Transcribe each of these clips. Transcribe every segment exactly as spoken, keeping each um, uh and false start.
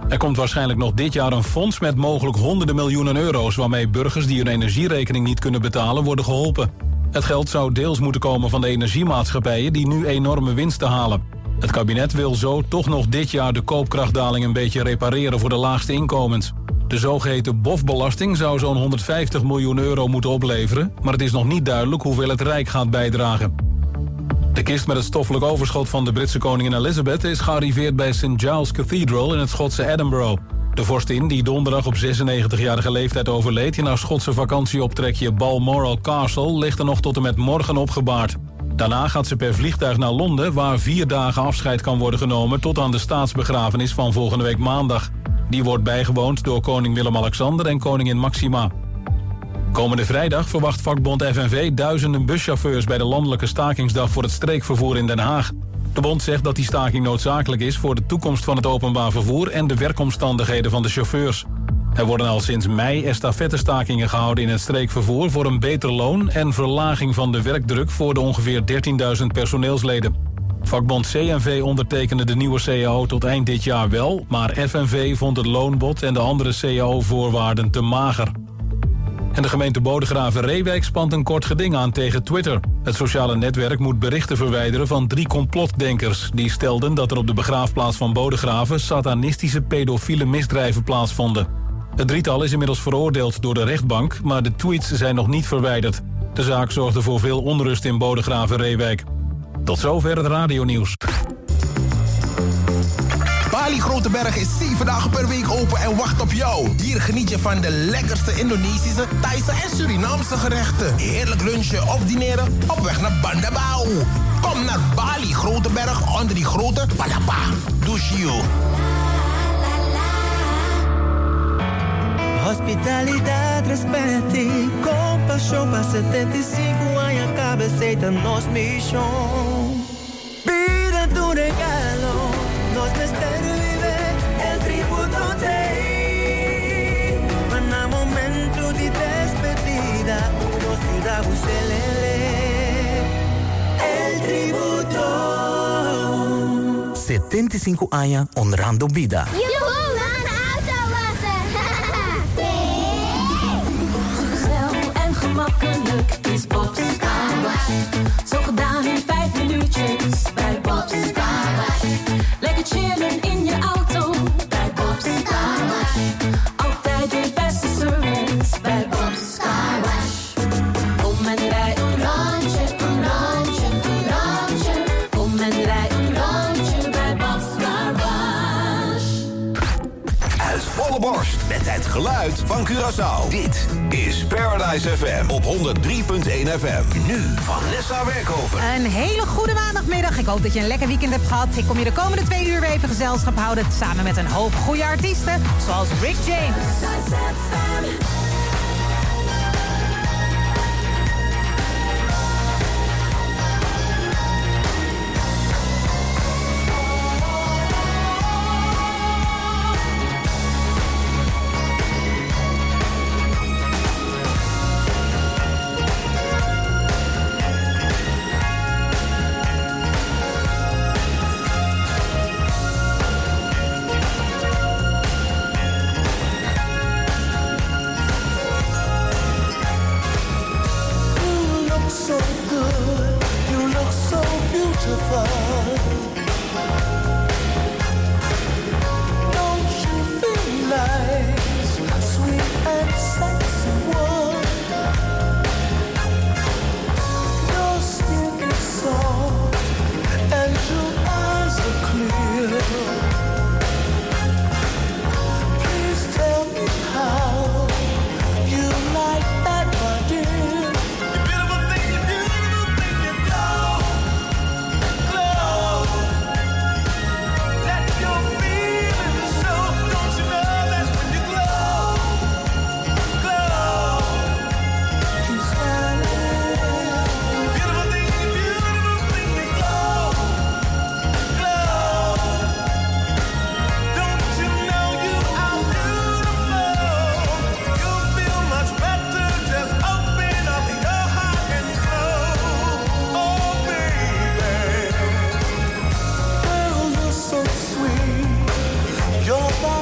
Er komt waarschijnlijk nog dit jaar een fonds met mogelijk honderden miljoenen euro's... waarmee burgers die hun energierekening niet kunnen betalen worden geholpen. Het geld zou deels moeten komen van de energiemaatschappijen... die nu enorme winsten halen. Het kabinet wil zo toch nog dit jaar de koopkrachtdaling een beetje repareren voor de laagste inkomens. De zogeheten B O F-belasting zou zo'n honderdvijftig miljoen euro moeten opleveren... maar het is nog niet duidelijk hoeveel het Rijk gaat bijdragen. De kist met het stoffelijk overschot van de Britse koningin Elizabeth... is gearriveerd bij Saint Giles Cathedral in het Schotse Edinburgh. De vorstin, die donderdag op zesennegentigjarige leeftijd overleed... in haar Schotse vakantieoptrekje Balmoral Castle... ligt er nog tot en met morgen opgebaard. Daarna gaat ze per vliegtuig naar Londen... waar vier dagen afscheid kan worden genomen... tot aan de staatsbegrafenis van volgende week maandag. Die wordt bijgewoond door koning Willem-Alexander en koningin Maxima. Komende vrijdag verwacht vakbond F N V duizenden buschauffeurs... bij de landelijke stakingsdag voor het streekvervoer in Den Haag. De bond zegt dat die staking noodzakelijk is... voor de toekomst van het openbaar vervoer... en de werkomstandigheden van de chauffeurs. Er worden al sinds mei estafettestakingen gehouden in het streekvervoer... voor een beter loon en verlaging van de werkdruk... voor de ongeveer dertienduizend personeelsleden. Vakbond C N V ondertekende de nieuwe C A O tot eind dit jaar wel... maar F N V vond het loonbod en de andere C A O-voorwaarden te mager. En de gemeente Bodegraven-Reewijk spant een kort geding aan tegen Twitter. Het sociale netwerk moet berichten verwijderen van drie complotdenkers... die stelden dat er op de begraafplaats van Bodegraven... satanistische pedofiele misdrijven plaatsvonden. Het drietal is inmiddels veroordeeld door de rechtbank... maar de tweets zijn nog niet verwijderd. De zaak zorgde voor veel onrust in Bodegraven-Reewijk. Tot zover het radionieuws. Bali Groteberg is zeven dagen per week open en wacht op jou. Hier geniet je van de lekkerste Indonesische, Thaise en Surinaamse gerechten. Heerlijk lunchen of dineren op weg naar Bandabau. Kom naar Bali Groteberg onder die grote Palapa. Dushio. Hospitalidade, respeto e compaixão para setenta e cinco anos a cabeceita nos mission. Pida tu regalo, nos mistério vive el tributo te. Para momento de despedida, nos ciudad uselele. El tributo. setenta e cinco anos honrando vida. Makkelijk is Bob's Car Wash. Zo gedaan in vijf minuutjes bij Bob's Car Wash. Lekker chillen in je auto bij Bob's Car Wash. Altijd de beste service bij Bob's Car Wash. Kom en rij een rondje, een rondje, een rondje. Kom en rij een rondje bij Bob's Car Wash. Uit volle borst met het geluid van Curaçao. Dit is Paradise F M op honderd drie komma één F M. Nu Vanessa Werkhoven. Een hele goede maandagmiddag. Ik hoop dat je een lekker weekend hebt gehad. Ik kom je de komende twee uur weer even gezelschap houden. Samen met een hoop goede artiesten. Zoals Rick James.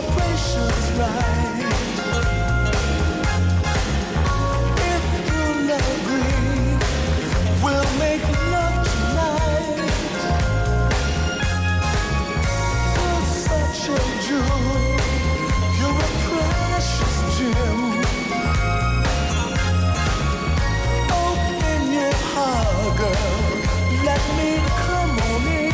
vibrations right. If you agree, we'll make love tonight. You're such a jewel, you're a precious gem. Open your heart, girl, let me come on in.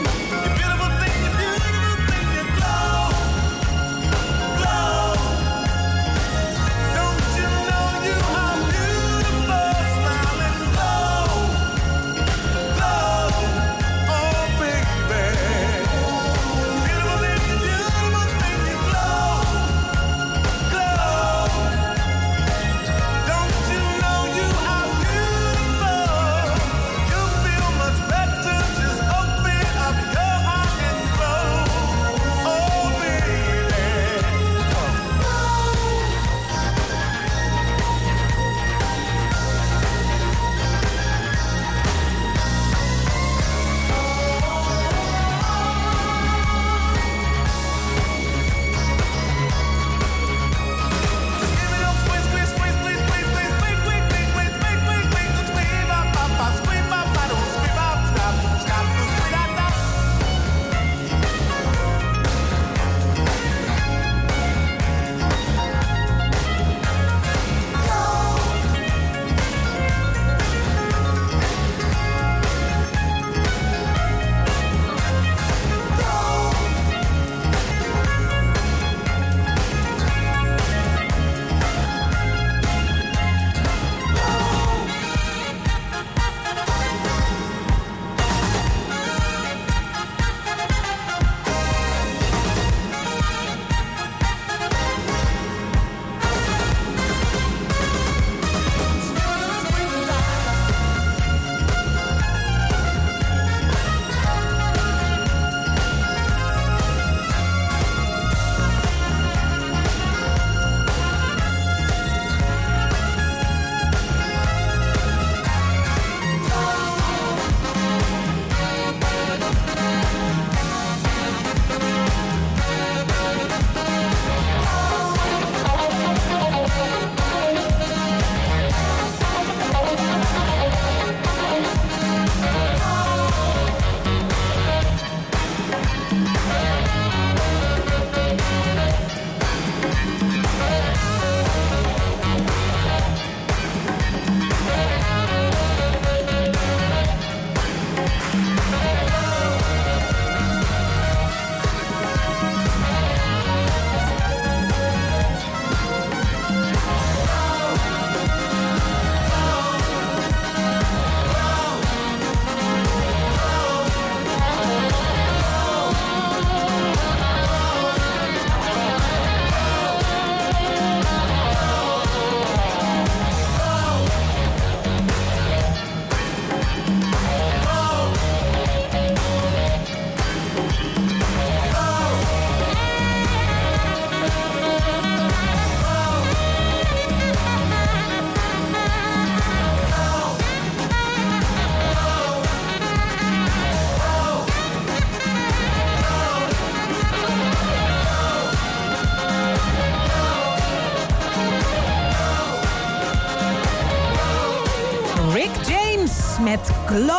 Met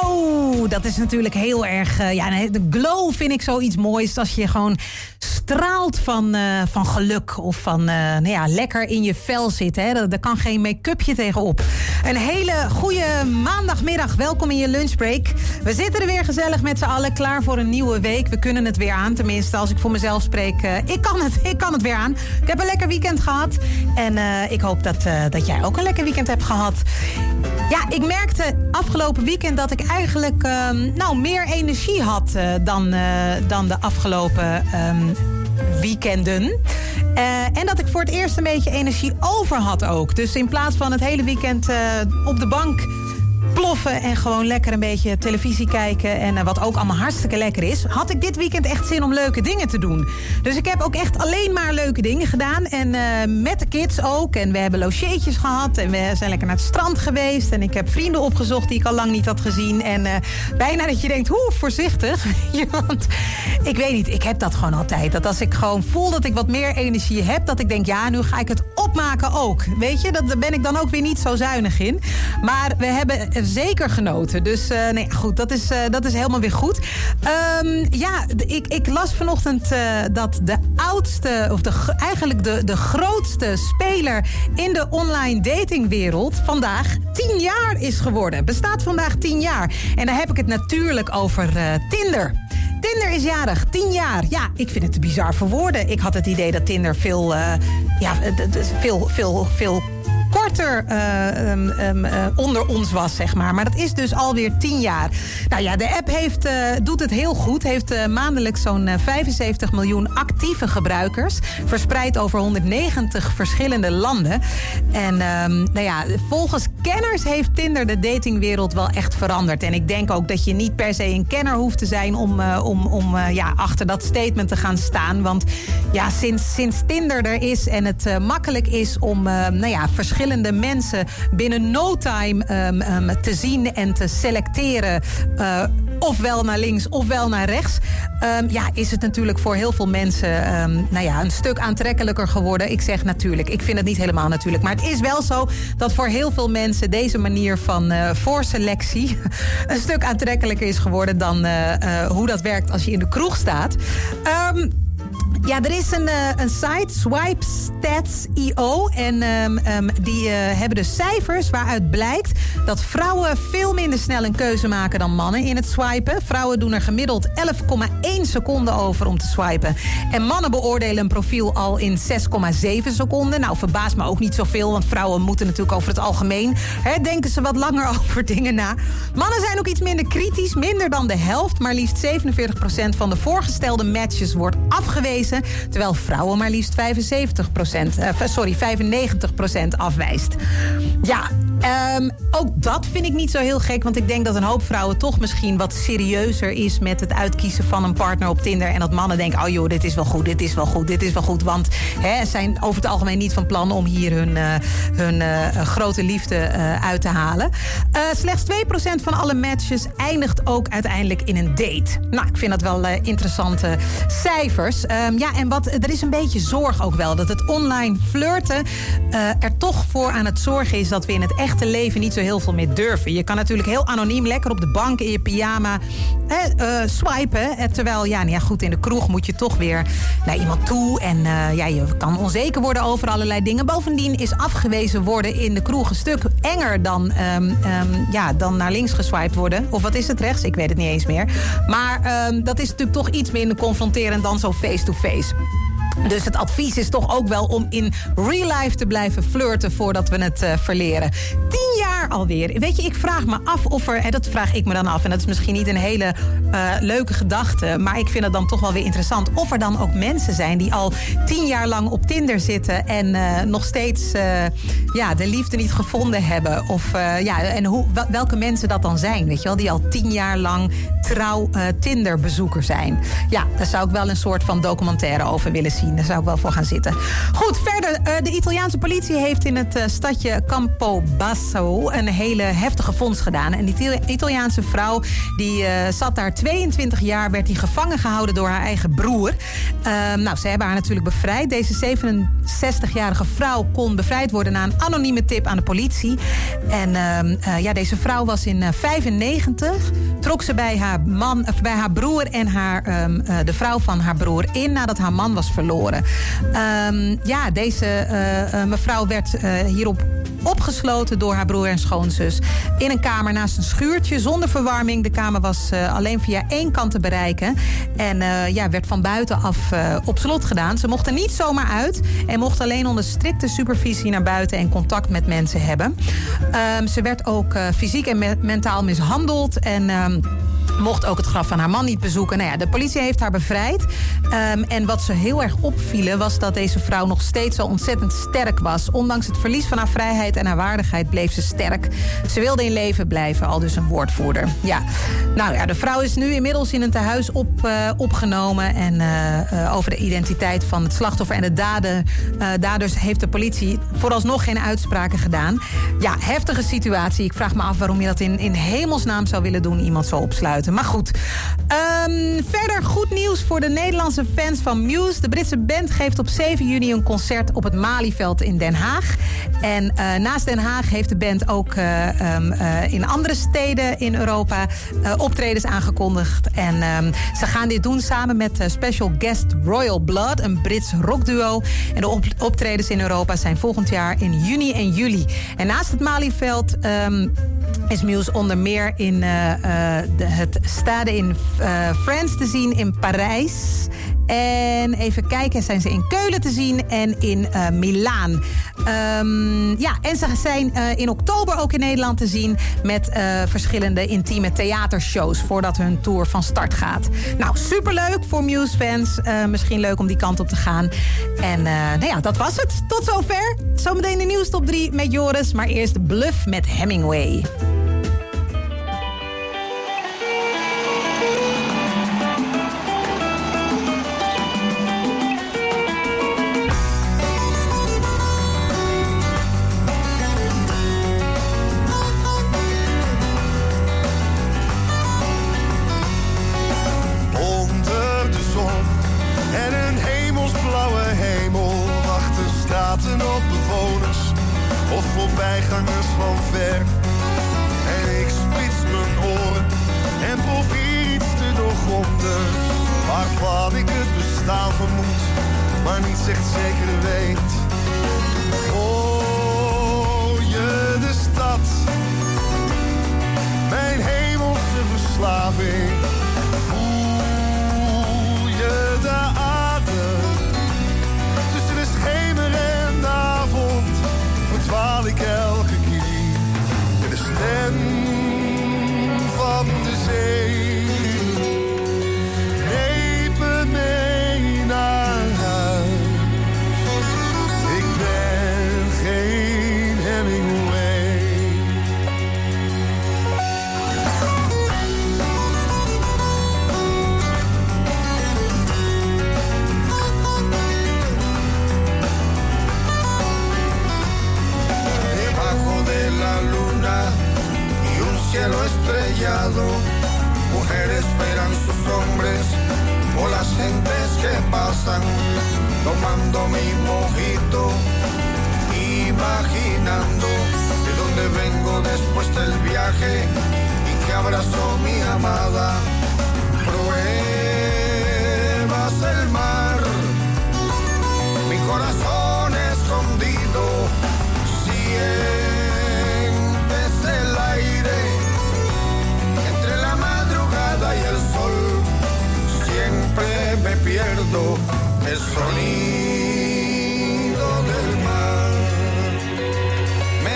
Glow. Dat is natuurlijk heel erg... Uh, ja, de glow vind ik zoiets moois. Als je gewoon straalt van, uh, van geluk. Of van uh, nou ja, lekker in je vel zitten. Hè. Daar kan geen make-upje tegenop. Een hele goede maandagmiddag. Welkom in je lunchbreak. We zitten er weer gezellig met z'n allen. Klaar voor een nieuwe week. We kunnen het weer aan. Tenminste, als ik voor mezelf spreek. Uh, ik, kan het, ik kan het weer aan. Ik heb een lekker weekend gehad. En uh, ik hoop dat, uh, dat jij ook een lekker weekend hebt gehad. Ja, ik merkte afgelopen weekend dat ik eigenlijk uh, nou, meer energie had uh, dan, uh, dan de afgelopen um, weekenden. Uh, en dat ik voor het eerst een beetje energie over had ook. Dus in plaats van het hele weekend uh, op de bank ploffen en gewoon lekker een beetje televisie kijken. En uh, wat ook allemaal hartstikke lekker is, had ik dit weekend echt zin om leuke dingen te doen. Dus ik heb ook echt alleen maar leuke dingen gedaan. En uh, met de kids ook. En we hebben logeetjes gehad. En we zijn lekker naar het strand geweest. En ik heb vrienden opgezocht die ik al lang niet had gezien. En uh, bijna dat je denkt, hoe voorzichtig. Want ik weet niet, ik heb dat gewoon altijd. Dat als ik gewoon voel dat ik wat meer energie heb, dat ik denk, ja, nu ga ik het opmaken ook. Weet je, daar ben ik dan ook weer niet zo zuinig in. Maar we hebben zeker genoten. Dus uh, nee, goed, dat is, uh, dat is helemaal weer goed. Um, ja, ik, ik las vanochtend uh, dat de oudste, of de, eigenlijk de, de grootste speler in de online datingwereld vandaag tien jaar is geworden. Bestaat vandaag tien jaar. En dan heb ik het natuurlijk over uh, Tinder. Tinder is jarig, tien jaar. Ja, ik vind het te bizar voor woorden. Ik had het idee dat Tinder veel, uh, ja, veel, veel, veel korter uh, um, um, uh, onder ons was, zeg maar. Maar dat is dus alweer tien jaar. Nou ja, de app heeft, uh, doet het heel goed. Heeft uh, maandelijks zo'n uh, vijfenzeventig miljoen actieve gebruikers. Verspreid over honderdnegentig verschillende landen. En um, nou ja, volgens kenners heeft Tinder de datingwereld wel echt veranderd. En ik denk ook dat je niet per se een kenner hoeft te zijn om, uh, om, om uh, ja, achter dat statement te gaan staan. Want ja, sinds, sinds Tinder er is en het uh, makkelijk is om uh, nou ja, verschillende mensen binnen no time um, um, te zien en te selecteren, uh, ofwel naar links ofwel naar rechts, um, ja, is het natuurlijk voor heel veel mensen um, nou ja, een stuk aantrekkelijker geworden. Ik zeg natuurlijk, ik vind het niet helemaal natuurlijk, maar het is wel zo dat voor heel veel mensen deze manier van uh, voorselectie een stuk aantrekkelijker is geworden dan uh, uh, hoe dat werkt als je in de kroeg staat. Um, Ja, er is een, uh, een site, Swipe Stats punt i o. En um, um, die uh, hebben de cijfers waaruit blijkt dat vrouwen veel minder snel een keuze maken dan mannen in het swipen. Vrouwen doen er gemiddeld elf komma één seconden over om te swipen. En mannen beoordelen een profiel al in zes komma zeven seconden. Nou, verbaast me ook niet zoveel, want vrouwen moeten natuurlijk over het algemeen, hè, denken ze wat langer over dingen na. Mannen zijn ook iets minder kritisch, minder dan de helft. Maar liefst zevenenveertig procent van de voorgestelde matches wordt afgewezen. Terwijl vrouwen maar liefst vijfenzeventig procent, uh, sorry, vijfennegentig procent afwijst. Ja, um, ook dat vind ik niet zo heel gek. Want ik denk dat een hoop vrouwen toch misschien wat serieuzer is met het uitkiezen van een partner op Tinder. En dat mannen denken, oh joh, dit is wel goed, dit is wel goed, dit is wel goed. Want hè, ze zijn over het algemeen niet van plan om hier hun, uh, hun uh, grote liefde uh, uit te halen. Uh, slechts twee procent van alle matches eindigt ook uiteindelijk in een date. Nou, ik vind dat wel uh, interessante cijfers. Um, ja, en wat, er is een beetje zorg ook wel. Dat het online flirten uh, er toch voor aan het zorgen is dat we in het echte leven niet zo heel veel meer durven. Je kan natuurlijk heel anoniem lekker op de bank in je pyjama eh, uh, swipen. Eh, terwijl, ja, nou ja, goed, in de kroeg moet je toch weer naar iemand toe. En uh, ja, je kan onzeker worden over allerlei dingen. Bovendien is afgewezen worden in de kroeg een stuk enger dan, um, um, ja, dan naar links geswiped worden. Of wat is het, rechts? Ik weet het niet eens meer. Maar um, dat is natuurlijk toch iets minder confronterend dan zo face-to-face. Dus het advies is toch ook wel om in real life te blijven flirten voordat we het uh, verleren. Tien jaar alweer. Weet je, ik vraag me af of er, en dat vraag ik me dan af, en dat is misschien niet een hele uh, leuke gedachte, maar ik vind het dan toch wel weer interessant, of er dan ook mensen zijn die al tien jaar lang op Tinder zitten en uh, nog steeds uh, ja, de liefde niet gevonden hebben. Of uh, ja, en hoe, welke mensen dat dan zijn, weet je wel, die al tien jaar lang trouw uh, Tinder-bezoeker zijn. Ja, daar zou ik wel een soort van documentaire over willen zien. Daar zou ik wel voor gaan zitten. Goed, verder. Uh, de Italiaanse politie heeft in het uh, stadje Campobasso een hele heftige vondst gedaan. En die Italiaanse vrouw, die uh, zat daar tweeëntwintig jaar, werd die gevangen gehouden door haar eigen broer. Uh, nou, ze hebben haar natuurlijk bevrijd. Deze zevenenzestigjarige vrouw kon bevrijd worden na een anonieme tip aan de politie. En uh, uh, ja, deze vrouw was in uh, vijfennegentig. Trok ze bij haar man, of bij haar broer en haar, um, uh, de vrouw van haar broer in nadat haar man was verloren. Um, ja, deze uh, uh, mevrouw werd uh, hierop opgesloten door haar broer en schoonzus in een kamer naast een schuurtje zonder verwarming. De kamer was uh, alleen via één kant te bereiken en uh, ja, werd van buitenaf uh, op slot gedaan. Ze mocht er niet zomaar uit en mocht alleen onder strikte supervisie naar buiten en contact met mensen hebben. Um, ze werd ook uh, fysiek en me- mentaal mishandeld en um, mocht ook het graf van haar man niet bezoeken. Nou ja, de politie heeft haar bevrijd. Um, en wat ze heel erg opvielen was dat deze vrouw nog steeds zo ontzettend sterk was. Ondanks het verlies van haar vrijheid en haar waardigheid bleef ze sterk. Ze wilde in leven blijven, al dus een woordvoerder. Ja. Nou ja, de vrouw is nu inmiddels in een tehuis op, uh, opgenomen. En uh, uh, over de identiteit van het slachtoffer en de daden, uh, daders heeft de politie vooralsnog geen uitspraken gedaan. Ja, heftige situatie. Ik vraag me af waarom je dat in, in hemelsnaam zou willen doen, iemand zo opsluiten. Maar goed. Um, verder goed nieuws voor de Nederlandse fans van Muse. De Britse band geeft op zeven juni een concert op het Malieveld in Den Haag. En uh, naast Den Haag heeft de band ook uh, um, uh, in andere steden in Europa uh, optredens aangekondigd. En um, ze gaan dit doen samen met uh, special guest Royal Blood, een Brits rockduo. En de op- optredens in Europa zijn volgend jaar in juni en juli. En naast het Malieveld um, is Muse onder meer in uh, uh, de, het Stade in uh, France te zien in Parijs. En even kijken, zijn ze in Keulen te zien en in uh, Milaan. Um, ja, en ze zijn uh, in oktober ook in Nederland te zien met uh, verschillende intieme theatershows voordat hun tour van start gaat. Nou, superleuk voor Muse-fans. Uh, misschien leuk om die kant op te gaan. En uh, nou ja, dat was het. Tot zover. Zometeen de nieuwstop drie met Joris, maar eerst Bluff met Hemingway. Op bewoners of voorbijgangers van ver. En ik spits mijn oren en probeer iets te doorgronden, waarvan ik het bestaan vermoed, maar niet echt zeker weet. Hoor je de stad, mijn hemelse verslaving? Voel je de adem tussen de schemer en de avond? Verdwaal ik elke keer in de stem van de zee. Neem me mee naar huis. Ik ben geen Hemingway. Debajo de la luna y un cielo estrellado, mujeres esperan sus hombres o las gentes que pasan, tomando mi mojito, imaginando de dónde vengo después del viaje y que abrazó mi amada. Pruebas el mar, mi corazón escondido, sientes el aire entre la madrugada y el sol. Siempre me pierdo el sonido del mar. Me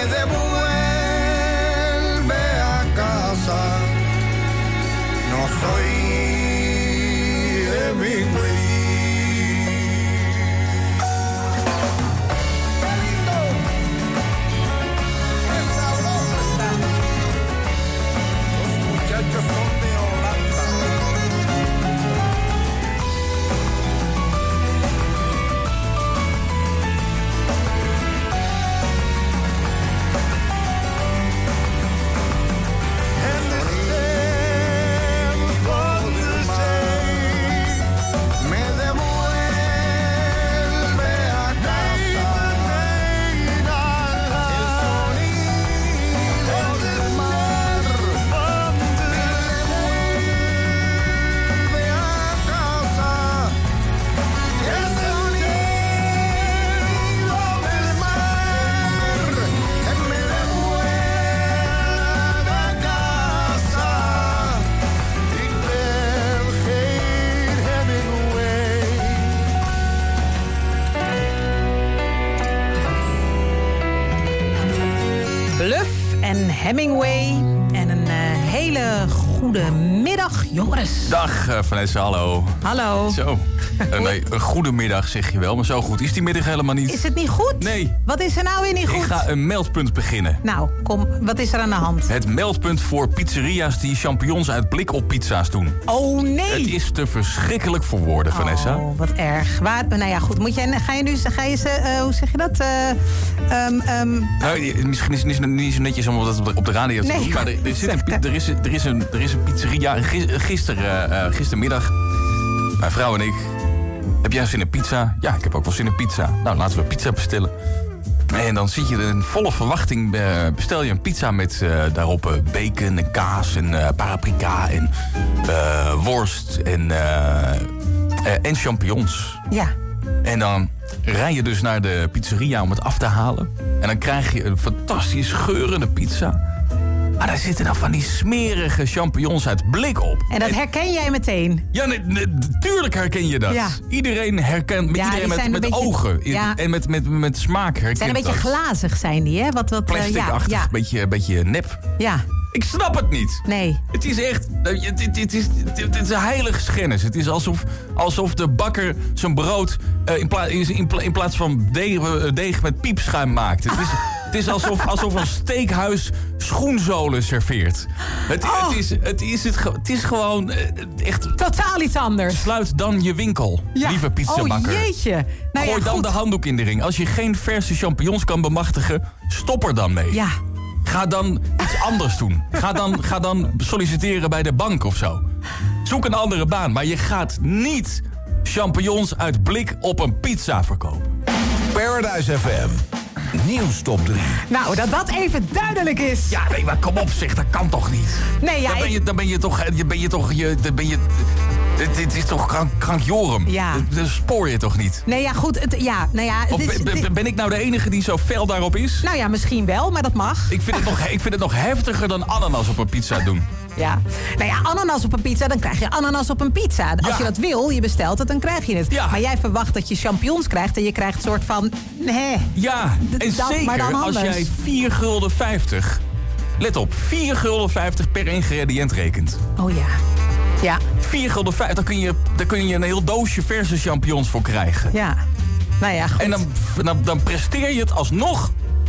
devuelve a casa. No soy Hemingway. Muchachos son de Holanda. En de stem van de zee me devuelve a casa. El sonido del mar van de devuelve a casa. El sonido del mar me devuelve a casa. Ik ben geen Hemingway. Bluff en Hemingway. En een uh, hele goedemiddag, Joris. Dag uh, Vanessa, hallo. Hallo. Zo, uh, nee, een goedemiddag zeg je wel, maar zo goed is die middag helemaal niet. Is het niet goed? Nee. Wat is er nou weer niet goed? Ik ga een meldpunt beginnen. Nou, kom, wat is er aan de hand? Het meldpunt voor pizzeria's die champignons uit blik op pizza's doen. Oh nee! Het is te verschrikkelijk voor woorden, Vanessa. Oh, wat erg. Waar, nou ja, goed. Moet jij, ga je nu, ga je ze, uh, hoe zeg je dat? Uh, um, um, nou, misschien is het niet zo netjes om dat op de radio te nee, doen, maar er, er, zit een, er, is, er, is een, er is een pizzeria. Gisteren, uh, gistermiddag, mijn vrouw en ik. Heb jij zin in pizza? Ja, ik heb ook wel zin in pizza. Nou, laten we pizza bestellen. En dan zit je in volle verwachting, uh, bestel je een pizza met uh, daarop uh, bacon en kaas en uh, paprika en uh, worst en, uh, uh, en champignons. Ja. En dan rij je dus naar de pizzeria om het af te halen. En dan krijg je een fantastisch geurende pizza. Maar daar zitten dan van die smerige champignons uit blik op. En dat herken jij meteen? Ja, nee, nee, tuurlijk herken je dat. Ja. Iedereen herkent, met ja, iedereen met, met beetje, ogen ja. en met, met, met smaak herkent zijn een beetje dat. glazig, zijn die, hè? Wat, wat, Plastic-achtig, uh, ja, ja. beetje, beetje nep. Ja. Ik snap het niet. Nee. Het is echt... Het, het, het, is, het is een heilig schennis. Het is alsof, alsof de bakker zijn brood uh, in, pla, in, in, in plaats van deeg, deeg met piepschuim maakt. Het is, het is alsof, alsof een steakhuis schoenzolen serveert. Het, oh. het, is, het, is, het, het is gewoon uh, echt... Totaal iets anders. Sluit dan je winkel, ja. lieve pizzabakker. Oh jeetje. Nou, Gooi ja, dan goed. de handdoek in de ring. Als je geen verse champignons kan bemachtigen, stop er dan mee. Ja. Ga dan iets anders doen. Ga dan, ga dan solliciteren bij de bank of zo. Zoek een andere baan. Maar je gaat niet champignons uit blik op een pizza verkopen. Paradise F M. Nieuws top drie. Nou, dat dat even duidelijk is. Ja, nee, maar kom op zeg, dat kan toch niet? Nee, ja, dan, ben je, ik... dan ben je toch... Je ben je toch je, dan ben je, dit, dit is toch krank, krankjorum? Ja. Dat spoor je toch niet? Nee, ja, goed. Het, ja, nou ja, het Of is, ben, dit... ben ik nou de enige die zo fel daarop is? Nou ja, misschien wel, maar dat mag. Ik vind het nog, ik vind het nog heftiger dan ananas op een pizza doen. Ja. Nou ja, ananas op een pizza, dan krijg je ananas op een pizza. Als Ja. je dat wil, je bestelt het, dan krijg je het. Ja. Maar jij verwacht dat je champignons krijgt en je krijgt een soort van... Nee. Ja, en Dan- maar zeker dan als anders. jij vier gulden vijftig... Let op, vier gulden vijftig per ingrediënt rekent. Oh ja. Ja. vier gulden vijftig, daar kun je, daar kun je een heel doosje verse champignons voor krijgen. Ja. Nou ja, goed. En dan, dan, dan presteer je het alsnog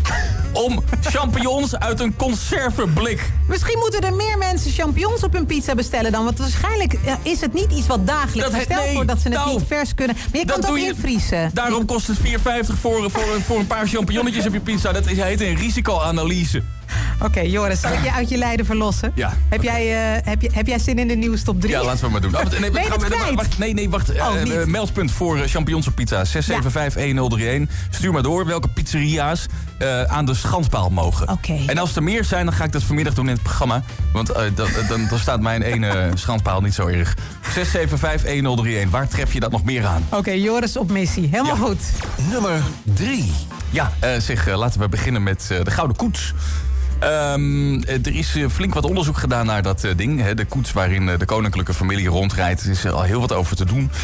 om champignons uit een conserveblik. Misschien moeten er meer mensen champignons op hun pizza bestellen dan. Want waarschijnlijk ja, is het niet iets wat dagelijks Dat het- besteld nee, wordt. Dat ze het nou, niet vers kunnen. Maar je dat kan het ook doe je- invriezen. Daarom kost het vier vijftig voor, voor, voor een paar champignonnetjes op je pizza. Dat is, heet een risicoanalyse. Oké, okay, Joris, zal ik je uit je lijden verlossen? Ja, Heb, okay. jij, uh, heb, je, heb jij zin in de nieuwstop drie? Ja, laten we het maar doen. Oh, nee, Ben je gaan het we- kwijt? wacht, nee, nee, wacht. Oh, Uh, niet. meldpunt voor uh, champignons op pizza. zes zeven vijf een nul drie een. Stuur maar door welke pizzeria's uh, aan de schandpaal mogen. Oké. En als er meer zijn, dan ga ik dat vanmiddag doen in het programma. Want uh, dan, dan, dan staat mijn ene schandpaal niet zo erg. zes zeven vijf een nul drie een. Waar tref je dat nog meer aan? Oké, okay, Joris op missie. Helemaal Ja. goed. Nummer drie. Ja, uh, zeg, uh, laten we beginnen met uh, de Gouden Koets. Um, er is uh, flink wat onderzoek gedaan naar dat uh, ding. Hè, de koets waarin uh, de koninklijke familie rondrijdt. Er is uh, al heel wat over te doen.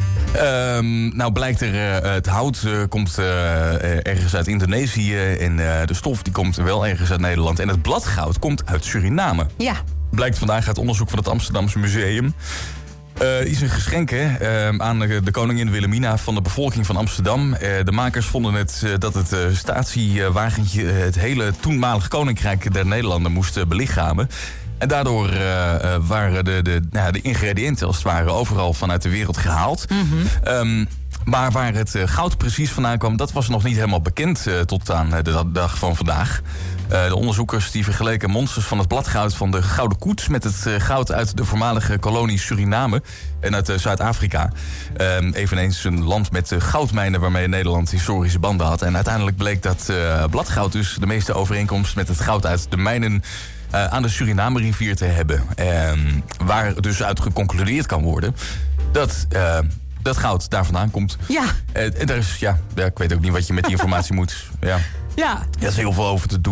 Um, nou blijkt er, uh, het hout uh, komt uh, ergens uit Indonesië. En uh, de stof die komt wel ergens uit Nederland. En het bladgoud komt uit Suriname. Ja. Blijkt vandaag uit onderzoek van het Amsterdamse Museum. Uh, is een geschenk hè, uh, aan de, de koningin Wilhelmina van de bevolking van Amsterdam. Uh, de makers vonden het, uh, dat het uh, statiewagentje uh, het hele toenmalige koninkrijk der Nederlanden moest uh, belichamen. En daardoor uh, uh, waren de, de, nou, de ingrediënten als het ware overal vanuit de wereld gehaald. Mm-hmm. Um, maar waar het uh, goud precies vandaan kwam, dat was nog niet helemaal bekend uh, tot aan uh, de dag van vandaag. Uh, de onderzoekers die vergeleken monsters van het bladgoud van de Gouden Koets met het uh, goud uit de voormalige kolonie Suriname en uit uh, Zuid-Afrika. Um, eveneens een land met uh, goudmijnen waarmee Nederland historische banden had. En uiteindelijk bleek dat uh, bladgoud dus de meeste overeenkomst met het goud uit de mijnen Uh, aan de Suriname-rivier te hebben. Uh, waar dus uit geconcludeerd kan worden dat uh, dat goud daar vandaan komt. Ja. Uh, en daar is, ja, ja, ik weet ook niet wat je met die informatie moet. Ja. Ja. Er is heel veel over te doen.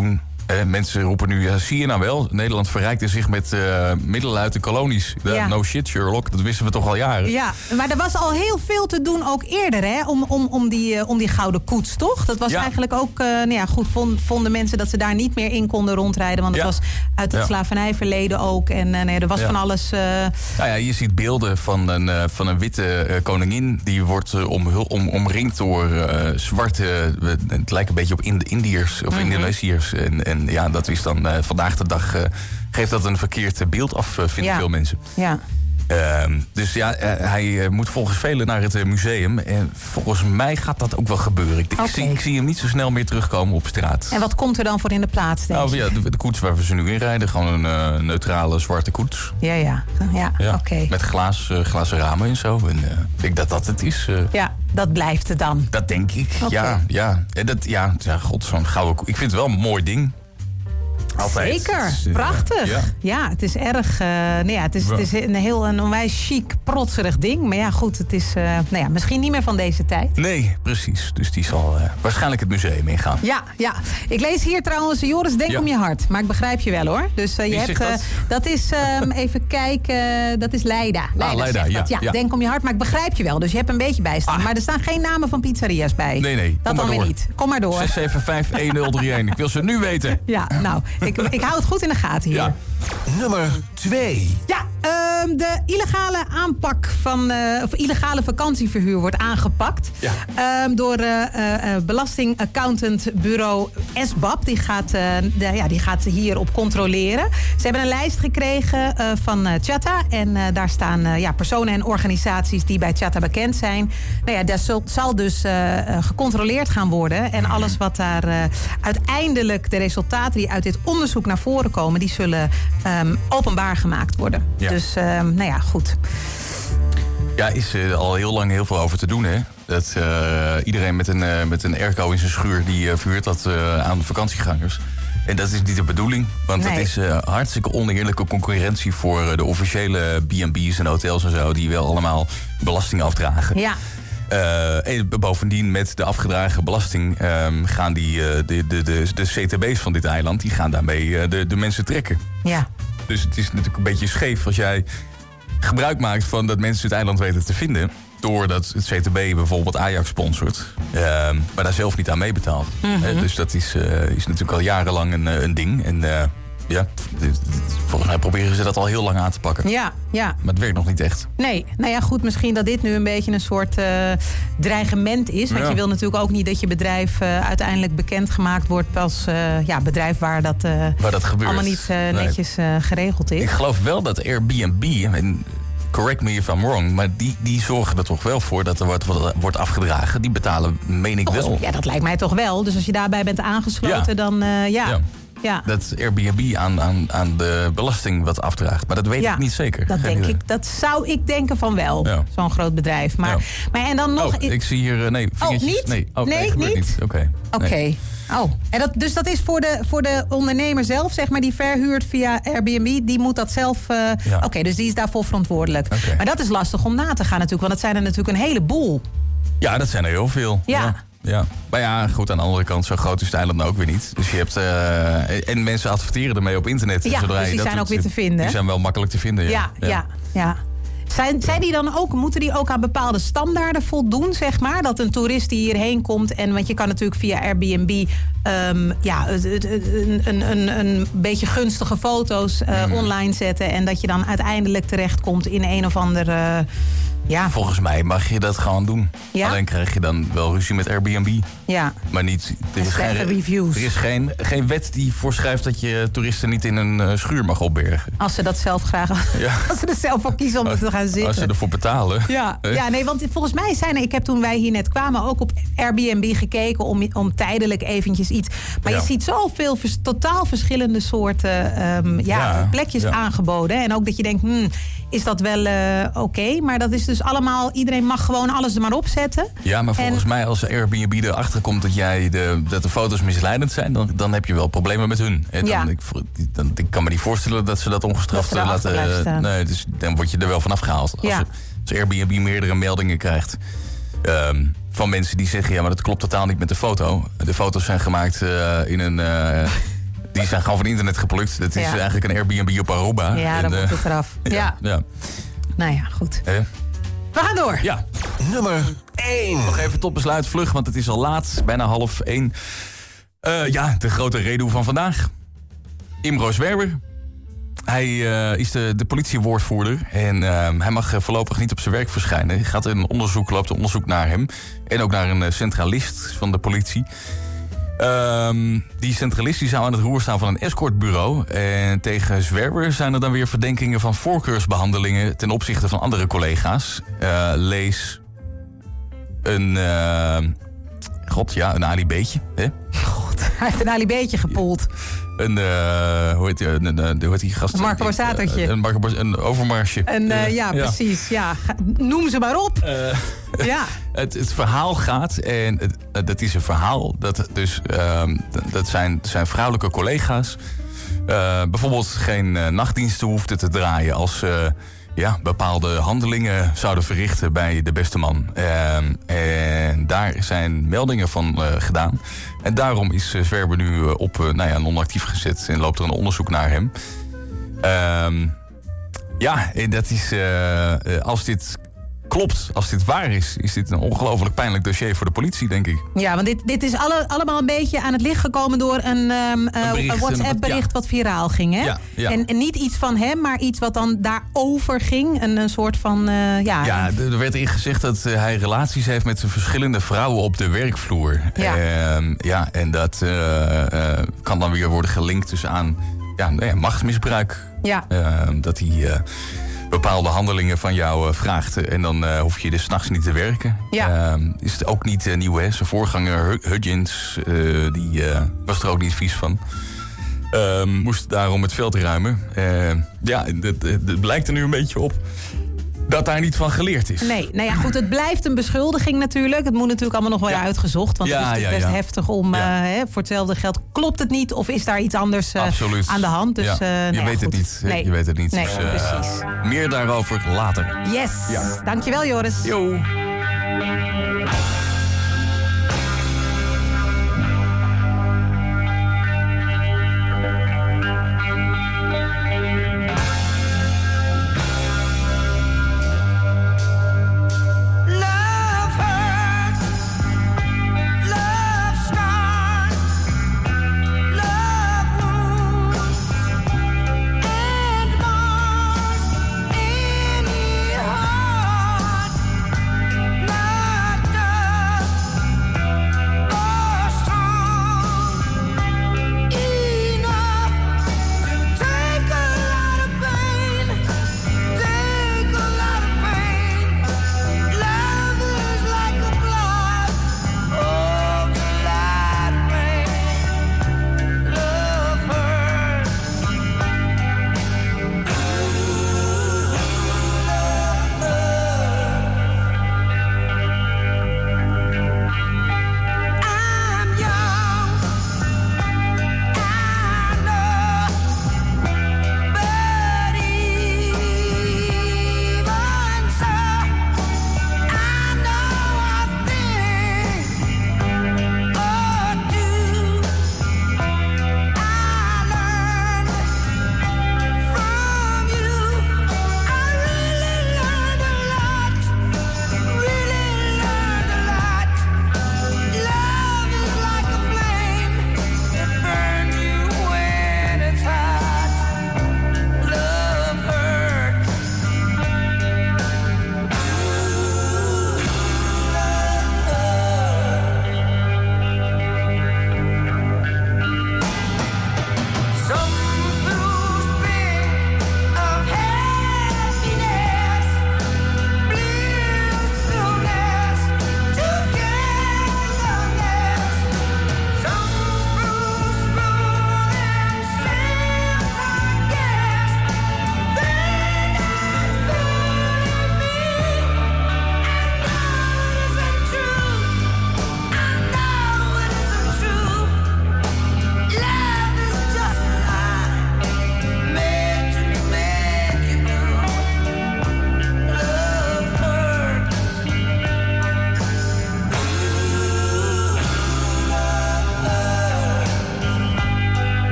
Eh, mensen roepen nu, ja, zie je nou wel, Nederland verrijkte zich met uh, middelen uit de kolonies. Uh, Ja. No shit, Sherlock, dat wisten we toch al jaren. Ja, maar er was al heel veel te doen ook eerder, hè? Om, om, om, die, uh, om die gouden koets, toch? Dat was Ja. eigenlijk ook, uh, nou ja, goed, vond, vonden mensen dat ze daar niet meer in konden rondrijden. Want het Ja. was uit het Ja. slavernijverleden ook. En uh, nee, er was Ja. van alles... Uh, Nou ja, je ziet beelden van een, uh, van een witte uh, koningin. Die wordt uh, omhul- om, omringd door uh, zwarte... Uh, het lijkt een beetje op Ind- Indiërs of Mhm. Indonesiërs. En, en ja, dat is dan uh, vandaag de dag... Uh, geeft dat een verkeerd beeld af, uh, vinden Ja. veel mensen. ja. Uh, dus ja, uh, hij uh, moet volgens velen naar het uh, museum. En volgens mij gaat dat ook wel gebeuren. Ik, Oké. ik, zie, ik zie hem niet zo snel meer terugkomen op straat. En wat komt er dan voor in de plaats, denk Nou je? ja, de, de koets waar we ze nu in rijden. Gewoon een uh, neutrale zwarte koets. Ja, ja. Ja, Ja, oké. met glaas, uh, glazen ramen en zo. En uh, ik denk dat dat het is. Uh, Ja, dat blijft het dan. Dat denk ik. Oké. Ja, ja. En dat, ja, ja, god, zo'n gouden koets. Ik vind het wel een mooi ding. Altijd. Zeker, Het is, uh, prachtig. ja. Ja. het is erg... Uh, nou ja, het, is, Ja. het is een heel een onwijs chic, protserig ding. Maar ja, goed, het is uh, nou ja, misschien niet meer van deze tijd. Nee, precies. Dus die zal uh, waarschijnlijk het museum ingaan. Ja, ja. Ik lees hier trouwens, Joris, denk Ja. om je hart. Maar ik begrijp je wel, hoor. Dus uh, je Wie hebt... zegt uh, dat? dat is, um, even kijken, dat is Leida. Leida, Leida, zegt ja, dat. Ja, ja. denk om je hart, maar ik begrijp je wel. Dus je hebt een beetje bijstaan. Ah. Maar er staan geen namen van pizzeria's bij. Nee, nee. Dat Kom dan maar weer door. niet. Kom maar door. zes zeven vijf een nul drie een. Ik wil ze nu weten. Ja, nou, ik, ik hou het goed in de gaten hier. Ja. Nummer twee. Ja, ehm, de illegale aanpak van, eh, of illegale vakantieverhuur wordt aangepakt. Ja. Ehm, door uh, uh, belastingaccountantbureau S B A P. Die gaat, uh, de, ja, die gaat hierop controleren. Ze hebben een lijst gekregen uh, van uh, Tjata. En uh, daar staan uh, ja, personen en organisaties die bij Tjata bekend zijn. Nou ja, dat zal, zal dus uh, uh, gecontroleerd gaan worden. En alles wat daar uh, uiteindelijk, de resultaten die uit dit onderzoek naar voren komen, die zullen um, openbaar gemaakt worden. Ja. Dus, um, nou ja, goed. Ja, is uh, al heel lang heel veel over te doen, hè? Dat uh, iedereen met een, uh, met een airco in zijn schuur, die uh, vuurt dat uh, aan vakantiegangers. En dat is niet de bedoeling, want Nee. dat is uh, hartstikke oneerlijke concurrentie voor uh, de officiële B en B's en hotels en zo, die wel allemaal belasting afdragen. Ja. Uh, en bovendien met de afgedragen belasting um, gaan die, uh, de, de, de, de C T B's van dit eiland, die gaan daarmee uh, de, de mensen trekken. Ja. Dus het is natuurlijk een beetje scheef als jij gebruik maakt van dat mensen het eiland weten te vinden, doordat het C T B bijvoorbeeld Ajax sponsort, uh, maar daar zelf niet aan meebetaalt. Mhm. Uh, dus dat is, uh, is natuurlijk al jarenlang een, uh, een ding. En uh, ja, volgens mij proberen ze dat al heel lang aan te pakken. Ja, ja. Maar het werkt nog niet echt. Nee, nou ja, goed, misschien dat dit nu een beetje een soort uh, dreigement is. Want Ja. je wil natuurlijk ook niet dat je bedrijf uh, uiteindelijk bekendgemaakt wordt als uh, ja, bedrijf waar dat, uh, Waar dat gebeurt. allemaal niet uh, Nee. netjes uh, geregeld is. Ik geloof wel dat Airbnb, en correct me if I'm wrong, maar die, die zorgen er toch wel voor dat er wordt, wordt, wordt afgedragen. Die betalen, meen ik wel. Ja, dat lijkt mij toch wel. Dus als je daarbij bent aangesloten, Ja. dan uh, ja. Ja. Ja. Dat Airbnb aan, aan, aan de belasting wat afdraagt. Maar dat weet Ja, ik niet zeker. Dat, Geen denk idee. ik, dat zou ik denken van wel, Ja. zo'n groot bedrijf. Maar, Ja. maar en dan nog... Oh, ik zie hier... uh, Nee, vingertjes. niet? Nee, oh, nee, Nee, gebeurt niet? niet. Oké. Oké. Nee. Oh, en dat, dus dat is voor de, voor de ondernemer zelf, zeg maar, die verhuurt via Airbnb. Die moet dat zelf... Uh, Ja. Oké, dus die is daarvoor verantwoordelijk. Oké. Maar dat is lastig om na te gaan natuurlijk, want dat zijn er natuurlijk een heleboel. Ja, dat zijn er heel veel. Ja. ja. Ja. Maar ja, goed, aan de andere kant, zo groot is het eiland nou ook weer niet. Dus je hebt... Uh, en mensen adverteren ermee op internet. Ja, zodra dus je die dat zijn doet, ook weer te vinden. Die zijn wel makkelijk te vinden, ja. Ja, ja, ja. Zijn, zijn die dan ook, moeten die ook aan bepaalde standaarden voldoen, zeg maar? Dat een toerist die hierheen komt, en want je kan natuurlijk via Airbnb um, ja, het, het, het, een, een, een beetje gunstige foto's uh, Mm. online zetten, en dat je dan uiteindelijk terechtkomt in een of andere... Uh, ja, Volgens mij mag je dat gewoon doen. Ja? Alleen krijg je dan wel ruzie met Airbnb. ja. Maar niet... Er is, slechte geen, reviews. er is geen, geen wet die voorschrijft dat je toeristen niet in een uh, schuur mag opbergen. Als ze dat zelf graag... Ja. Als ze er zelf voor kiezen om er te gaan zitten. Als ze ervoor betalen. Ja, Eh? ja, nee, want volgens mij zijn er... Ik heb toen wij hier net kwamen ook op Airbnb gekeken... om, om tijdelijk eventjes iets... Maar Ja. je ziet zoveel vers, totaal verschillende soorten um, ja, Ja, plekjes ja. aangeboden. En ook dat je denkt, hmm, is dat wel uh, oké? Okay? Maar dat is dus allemaal... Iedereen mag gewoon alles er maar op zetten. Ja, maar volgens En- mij als Airbnb erachter komt dat, jij de, dat de foto's misleidend zijn... Dan, dan heb je wel problemen met hun. En dan, Ja. ik, dan, ik kan me niet voorstellen dat ze dat ongestraft Dat ze daarachter laten... blijven staan. Nee, dus dan word je er wel van afgehaald. Als, Ja. ze- als Airbnb meerdere meldingen krijgt... Um, van mensen die zeggen, ja, maar dat klopt totaal niet met de foto. De foto's zijn gemaakt uh, in een... Uh, Die zijn gewoon van internet geplukt. Dat is Ja. eigenlijk een Airbnb op Aruba. Ja, En, dan eh, moet het eraf. Ja. ja. ja. Nou ja, goed. Eh, We gaan door. ja. Nummer één. Nog even tot besluit vlug, want het is al laat. Bijna half één. Uh, ja, de grote redo van vandaag. Imro Zwerver. Hij uh, is de, de politiewoordvoerder. En uh, hij mag uh, voorlopig niet op zijn werk verschijnen. Hij gaat in een onderzoek, loopt een onderzoek naar hem. En ook naar een uh, centralist van de politie. Um, die centralist die zou aan het roer staan van een escortbureau. En tegen Zwerver zijn er dan weer verdenkingen van voorkeursbehandelingen ten opzichte van andere collega's. Uh, lees een... Uh, God, ja, een Ali B'tje. Hè? God, hij heeft een Ali B'tje gepoeld. Een, uh, hoe heet die, een, een, hoe heet die gast? Een Marco Borsatertje. Uh, een, Marco Bors- een overmarsje. En, uh, uh, ja, ja, precies. Ja. Noem ze maar op. Uh, ja. het, het verhaal gaat, en het, dat is een verhaal, dat, dus, uh, dat zijn, zijn vrouwelijke collega's. Uh, bijvoorbeeld geen uh, nachtdiensten hoefden te draaien als... Uh, ja, bepaalde handelingen zouden verrichten bij de beste man. Uh, en daar zijn meldingen van uh, gedaan. En daarom is uh, Zwerver nu uh, op uh, nou ja, non-actief gezet en loopt er een onderzoek naar hem. Uh, ja, en dat is, uh, uh, als dit klopt, als dit waar is, is dit een ongelooflijk pijnlijk dossier voor de politie, denk ik. Ja, want dit, dit is alle, allemaal een beetje aan het licht gekomen door een, um, uh, een, bericht, een WhatsApp-bericht ja. wat viraal ging. Hè? Ja, ja. En, en niet iets van hem, maar iets wat dan daarover ging. Een, een soort van, uh, ja... Ja, er werd in gezegd dat uh, hij relaties heeft met verschillende vrouwen op de werkvloer. Ja, uh, ja en dat uh, uh, kan dan weer worden gelinkt dus aan ja, nou ja, machtsmisbruik. Ja. Uh, dat hij... Uh, bepaalde handelingen van jou uh, vraagt. En dan uh, hoef je dus 's nachts niet te werken. Ja. Uh, is het ook niet uh, nieuw, hè? Zijn voorganger Hudgens, uh, die uh, was er ook niet vies van. Uh, moest daarom het veld ruimen. Uh, ja, het blijkt er nu een beetje op dat daar niet van geleerd is. Nee, nou ja, goed, het blijft een beschuldiging natuurlijk. Het moet natuurlijk allemaal nog wel ja. uitgezocht. Want ja, het is natuurlijk ja, best ja. heftig om... Ja. Uh, hè, voor hetzelfde geld klopt het niet... of is daar iets anders uh, aan de hand. Dus, ja. uh, nou je, ja, weet goed. het niet, nee. je weet het niet. Nee, dus, uh, precies. Meer daarover later. Yes, Ja. Dankjewel Joris. Jo. And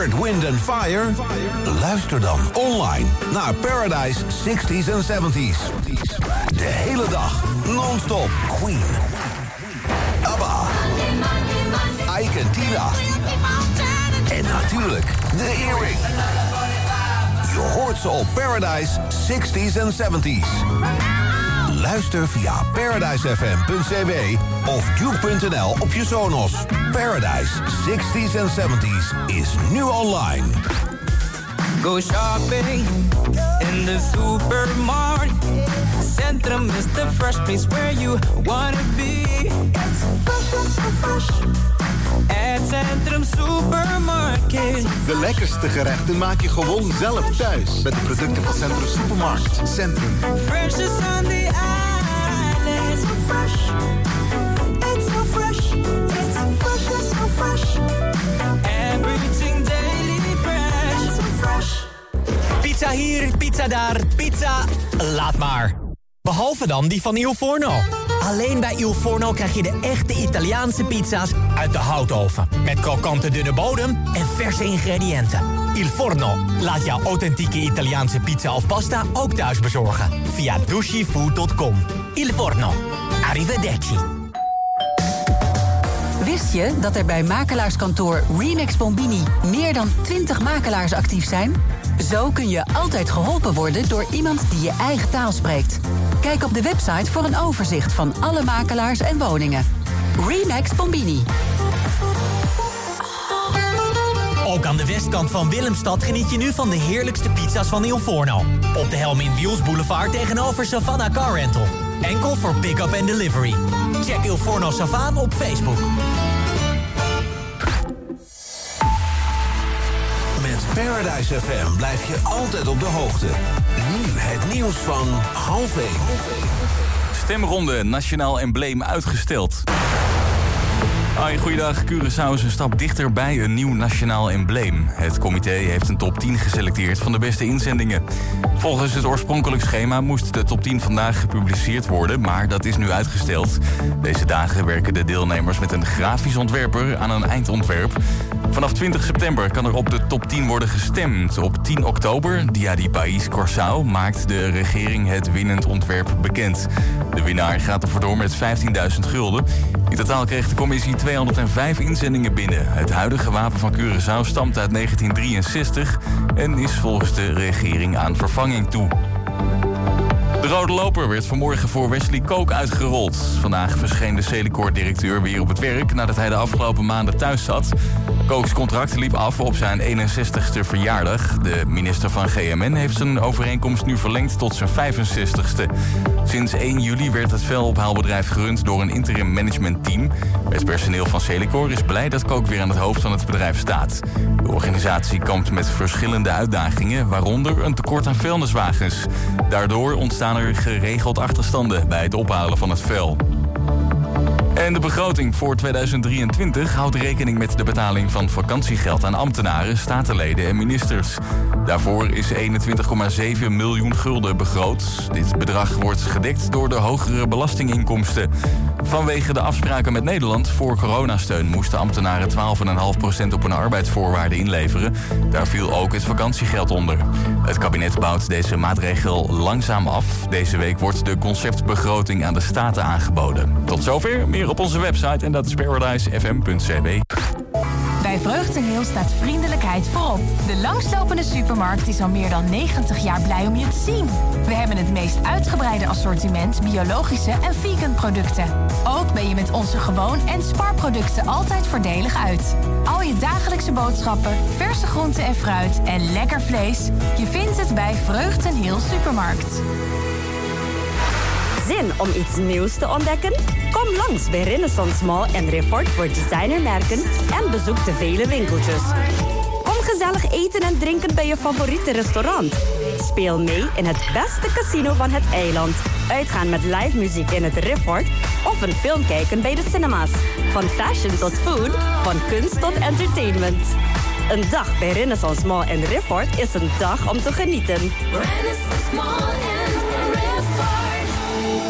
Earth, Wind and Fire? Luister dan online naar Paradise zestig's en seventy's. De hele dag, non-stop. Queen, ABBA, Ike en Tina. En natuurlijk de Earring. Je hoort ze op Paradise zestig's en seventy's. Luister via paradise f m punt c w of duke punt n l op je Sonos. Paradise zestig's en seventy's is nu online. Go shopping in the supermarket. Centrum is the fresh place where you wanna be. It's fresh, so fresh. At Centrum Supermarket. De lekkerste gerechten maak je gewoon zelf thuis. Met de producten van Centrum Supermarkt. Centrum. Fresh is on the island. It's so fresh. It's so fresh. It's fresh, so fresh. Everything daily fresh. It's so fresh. Pizza hier, pizza daar, pizza... Laat maar. Behalve dan die van Il Forno. Alleen bij Il Forno krijg je de echte Italiaanse pizza's uit de houtoven. Met krokante dunne bodem en verse ingrediënten. Il Forno laat jouw authentieke Italiaanse pizza of pasta ook thuis bezorgen. Via dushifood punt com. Il Forno. Arrivederci. Wist je dat er bij makelaarskantoor Remax Bombini meer dan twintig makelaars actief zijn? Zo kun je altijd geholpen worden door iemand die je eigen taal spreekt. Kijk op de website voor een overzicht van alle makelaars en woningen. Remax Bombini. Ook aan de westkant van Willemstad geniet je nu van de heerlijkste pizza's van Il Forno. Op de Helmin Wiels Boulevard tegenover Savannah Car Rental. Enkel voor pick-up en delivery. Check Il Forno Savaan op Facebook. Met Paradise F M blijf je altijd op de hoogte. Nu het nieuws van half één. Stemronde Nationaal Embleem uitgesteld. Hoi, goeiedag. Curaçao is een stap dichter bij een nieuw nationaal embleem. Het comité heeft een top tien geselecteerd van de beste inzendingen. Volgens het oorspronkelijk schema moest de top tien vandaag gepubliceerd worden, maar dat is nu uitgesteld. Deze dagen werken de deelnemers met een grafisch ontwerper aan een eindontwerp. Vanaf twintig september kan er op de top tien worden gestemd. Op tien oktober, Diadi País Curaçao, maakt de regering het winnend ontwerp bekend. De winnaar gaat ervoor door met vijftienduizend gulden. In totaal kreeg de commissie tweehonderdvijf inzendingen binnen. Het huidige wapen van Curaçao stamt uit negentien drieënzestig... en is volgens de regering aan vervanging toe. De rode loper werd vanmorgen voor Wesley Kook uitgerold. Vandaag verscheen de Celicoor-directeur weer op het werk nadat hij de afgelopen maanden thuis zat. Kooks contract liep af op zijn eenenzestigste verjaardag. De minister van G M N heeft zijn overeenkomst nu verlengd tot zijn vijfenzestigste. Sinds één juli werd het vuilophaalbedrijf gerund door een interim managementteam. Het personeel van Celicoor is blij dat Kook weer aan het hoofd van het bedrijf staat. De organisatie kampt met verschillende uitdagingen, waaronder een tekort aan vuilniswagens. Daardoor ontstaan er geregeld achterstanden bij het ophalen van het vuil. En de begroting voor tweeduizend drieëntwintig houdt rekening met de betaling van vakantiegeld aan ambtenaren, statenleden en ministers. Daarvoor is eenentwintig komma zeven miljoen gulden begroot. Dit bedrag wordt gedekt door de hogere belastinginkomsten. Vanwege de afspraken met Nederland voor coronasteun moesten ambtenaren twaalf komma vijf procent op hun arbeidsvoorwaarden inleveren. Daar viel ook het vakantiegeld onder. Het kabinet bouwt deze maatregel langzaam af. Deze week wordt de conceptbegroting aan de staten aangeboden. Tot zover, meer op onze website en dat is paradise f m punt c w. Bij Vreugdenheel staat vriendelijkheid voorop. De langslopende supermarkt is al meer dan negentig jaar blij om je te zien. We hebben het meest uitgebreide assortiment biologische en vegan producten. Ook ben je met onze gewoon- en spaarproducten altijd voordelig uit. Al je dagelijkse boodschappen, verse groenten en fruit en lekker vlees. Je vindt het bij Vreugdenheel Supermarkt. Zin om iets nieuws te ontdekken? Kom langs bij Renaissance Mall en Report voor designermerken en bezoek de vele winkeltjes. Kom gezellig eten en drinken bij je favoriete restaurant. Speel mee in het beste casino van het eiland. Uitgaan met live muziek in het Report of een film kijken bij de cinema's. Van fashion tot food, van kunst tot entertainment. Een dag bij Renaissance Mall en Report is een dag om te genieten. Renaissance Mall en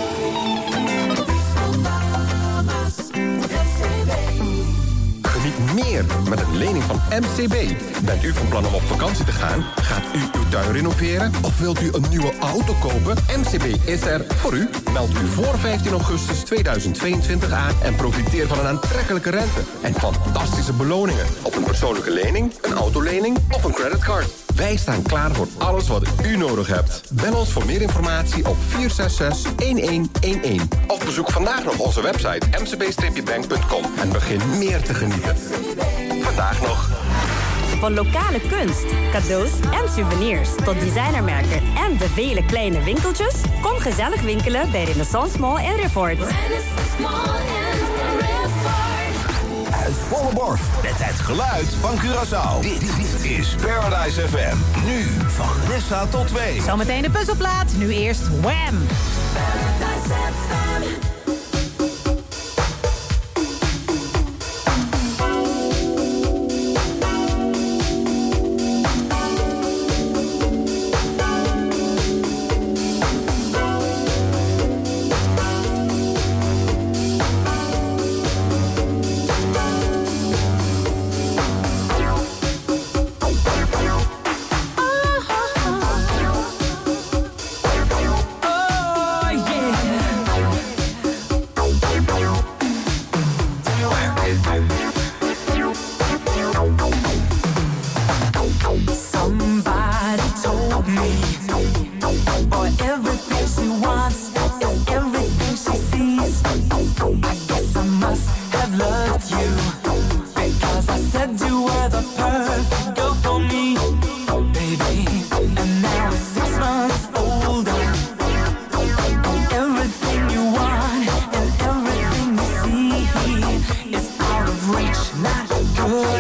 Geniet meer met een lening van M C B. Bent u van plan om op vakantie te gaan? Gaat u uw tuin renoveren? Of wilt u een nieuwe auto kopen? M C B is er voor u. Meld u voor vijftien augustus tweeduizend tweeëntwintig aan en profiteer van een aantrekkelijke rente en fantastische beloningen op een persoonlijke lening, een autolening of een creditcard. Wij staan klaar voor alles wat u nodig hebt. Bel ons voor meer informatie op vier zes zes, een een een een. Of bezoek vandaag nog onze website m c b bank punt com en begin meer te genieten. Vandaag nog. Van lokale kunst, cadeaus en souvenirs tot designermerken en de vele kleine winkeltjes, kom gezellig winkelen bij Renaissance Mall in Rifford. Uit volle borst met het geluid van Curaçao. Dit, dit is Paradise F M. Nu van Nessa tot twee. Zometeen de puzzelplaat. Nu eerst Wham! Paradise F M.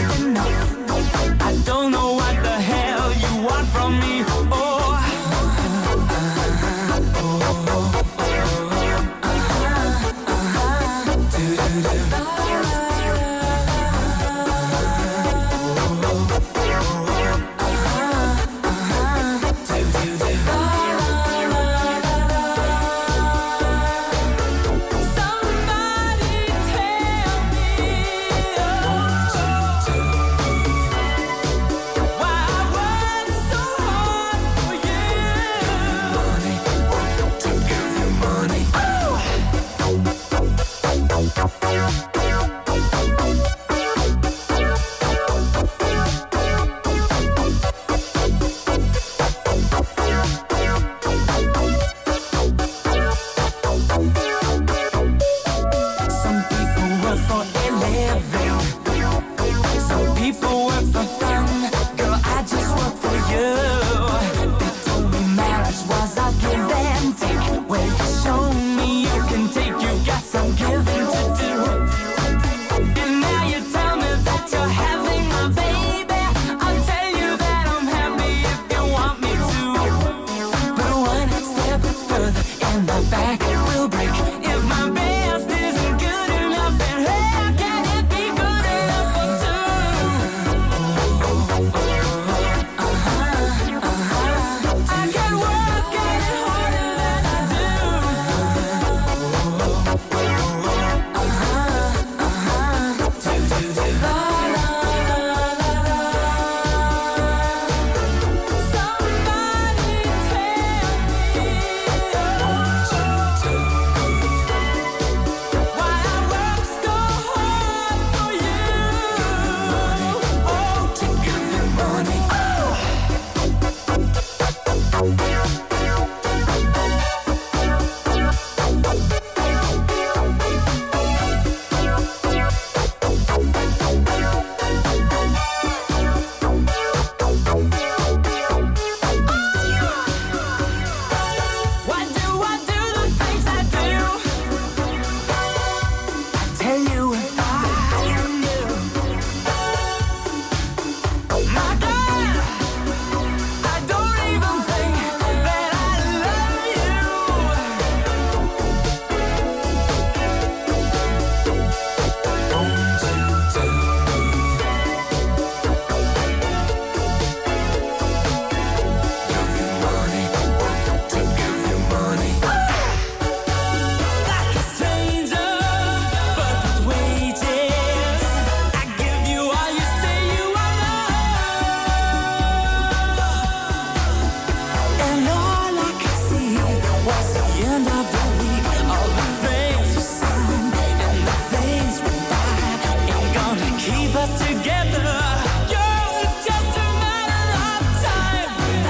I don't know what the hell you want from me. Oh, end of the week. All the things we sign and the things we buy ain't gonna keep us together. Girl, it's just a matter of time.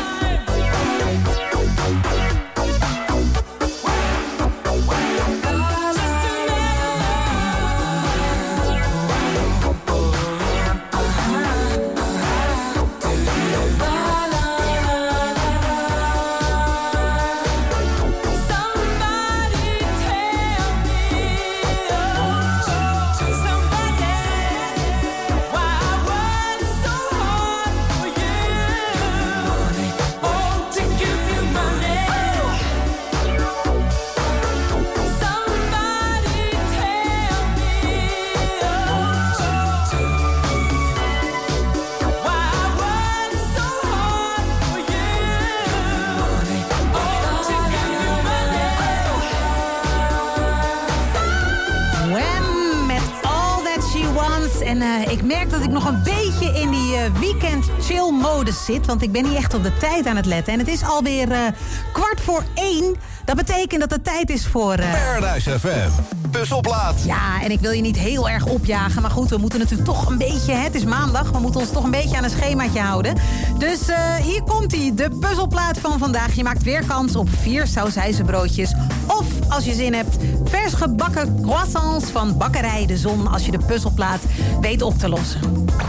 En uh, ik merk dat ik nog een beetje in die uh, weekend chill modus zit. Want ik ben niet echt op de tijd aan het letten. En het is alweer uh, kwart voor één. Dat betekent dat het tijd is voor... Uh... Paradise F M. Puzzelplaat. Ja, en ik wil je niet heel erg opjagen. Maar goed, we moeten natuurlijk toch een beetje... Hè, het is maandag, we moeten ons toch een beetje aan een schemaatje houden. Dus uh, hier komt hij, de puzzelplaat van vandaag. Je maakt weer kans op vier sausijzenbroodjes. Of, als je zin hebt, vers gebakken croissants van Bakkerij de Zon. Als je de puzzelplaat weet op te lossen.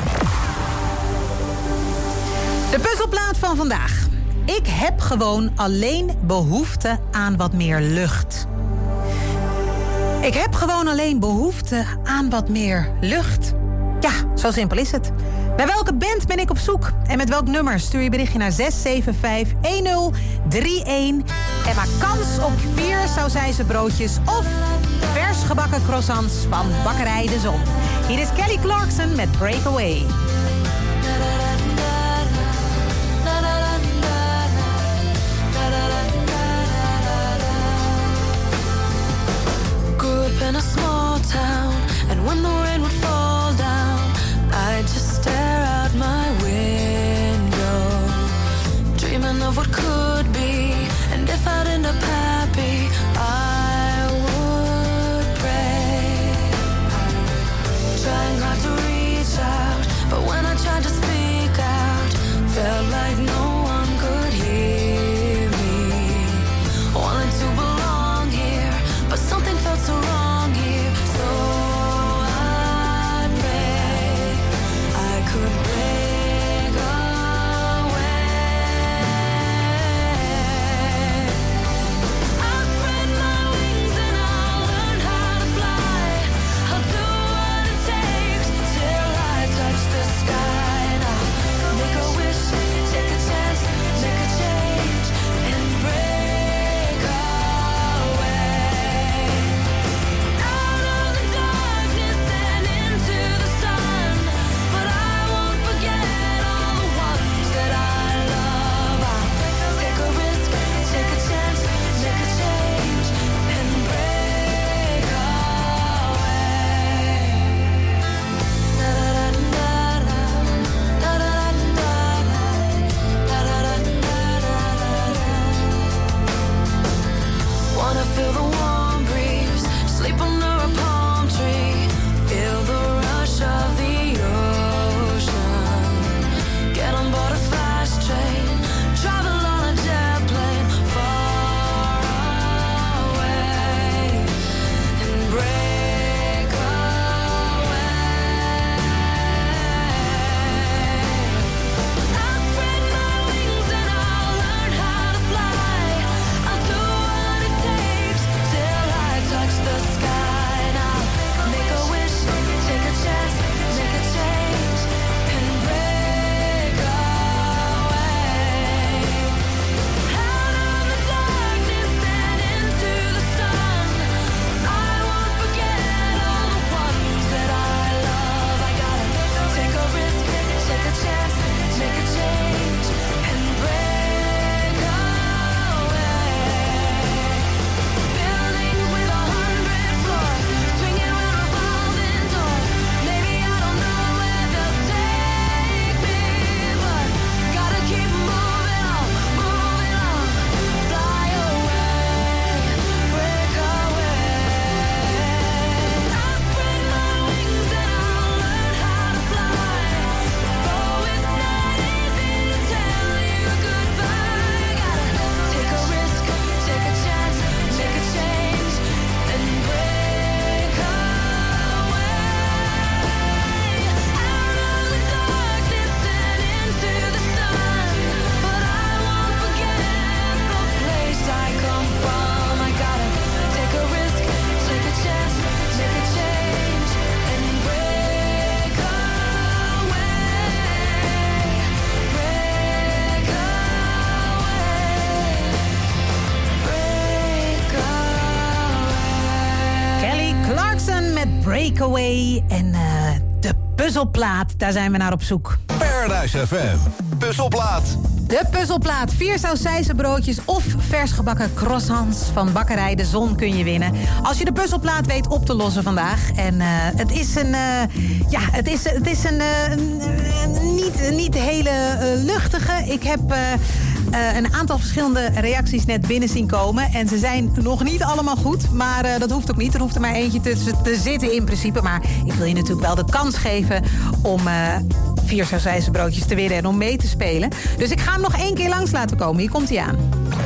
De puzzelplaat van vandaag. Ik heb gewoon alleen behoefte aan wat meer lucht. Ik heb gewoon alleen behoefte aan wat meer lucht. Ja, zo simpel is het. Bij welke band ben ik op zoek? En met welk nummer? Stuur je berichtje naar zes zeven vijf een nul drie een. En maak kans op vier sausijzenbroodjes of vers gebakken croissants van Bakkerij de Zon. Hier is Kelly Clarkson met Breakaway. In a small town, and when the rain would fall down, I'd just stare out my window, dreaming of what could be. And if I'd end up happy, I would pray, trying hard to reach out, but when Breakaway en uh, de puzzelplaat. Daar zijn we naar op zoek. Paradise F M. Puzzelplaat. De puzzelplaat. Vier sausijzenbroodjes of vers gebakken croissants van bakkerij De Zon kun je winnen. Als je de puzzelplaat weet op te lossen vandaag. En uh, het is een... Uh, ja, het is, het is een... Uh, niet, niet hele uh, luchtige. Ik heb... Uh, Uh, een aantal verschillende reacties net binnen zien komen. En ze zijn nog niet allemaal goed. Maar uh, dat hoeft ook niet. Er hoeft er maar eentje tussen te zitten in principe. Maar ik wil je natuurlijk wel de kans geven om uh, vier sausijzenbroodjes te winnen en om mee te spelen. Dus ik ga hem nog één keer langs laten komen. Hier komt hij aan.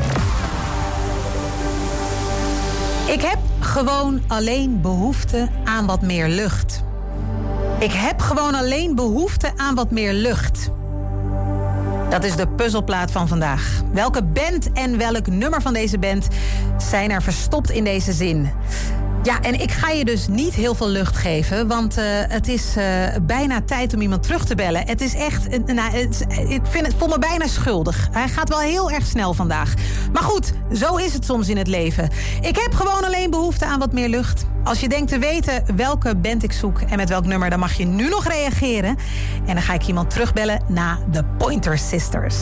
Ik heb gewoon alleen behoefte aan wat meer lucht. Ik heb gewoon alleen behoefte aan wat meer lucht. Dat is de puzzelplaat van vandaag. Welke band en welk nummer van deze band zijn er verstopt in deze zin? Ja, en ik ga je dus niet heel veel lucht geven, want uh, het is uh, bijna tijd om iemand terug te bellen. Het is echt, uh, nou, het, ik vind het, voel me bijna schuldig. Hij gaat wel heel erg snel vandaag. Maar goed, zo is het soms in het leven. Ik heb gewoon alleen behoefte aan wat meer lucht. Als je denkt te weten welke band ik zoek en met welk nummer, dan mag je nu nog reageren. En dan ga ik iemand terugbellen na de Pointer Sisters.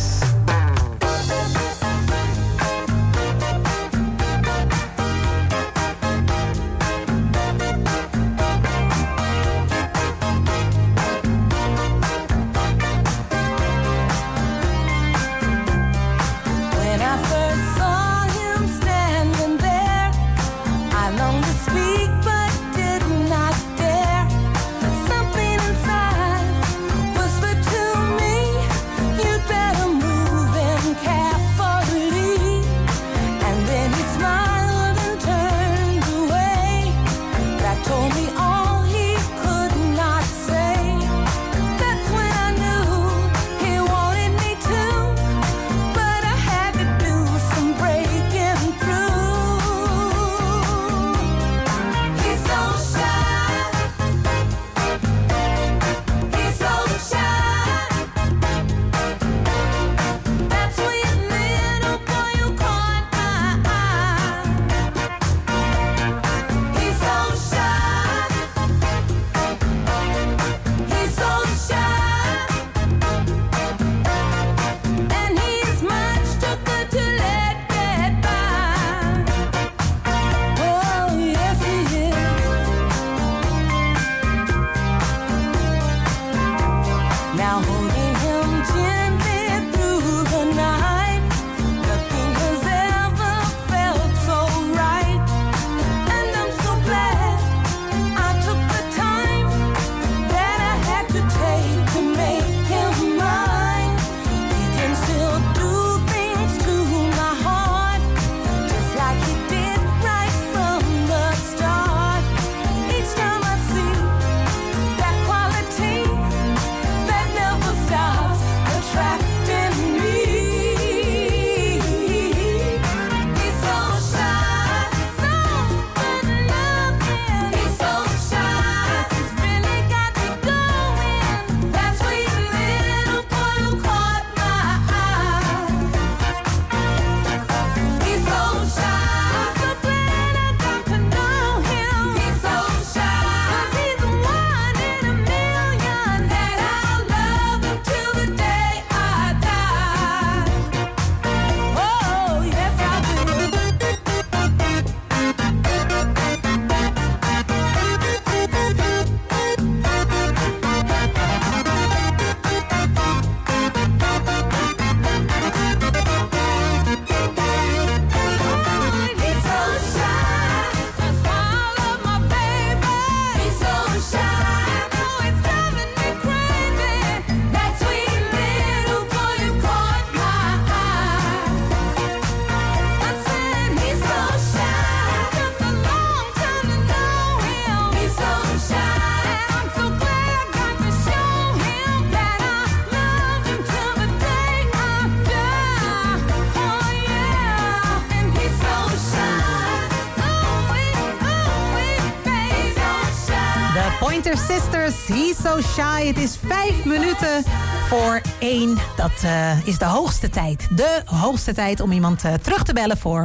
Pointer Sisters, He's So Shy. Het is vijf minuten voor één. Dat uh, is de hoogste tijd. De hoogste tijd om iemand uh, terug te bellen voor...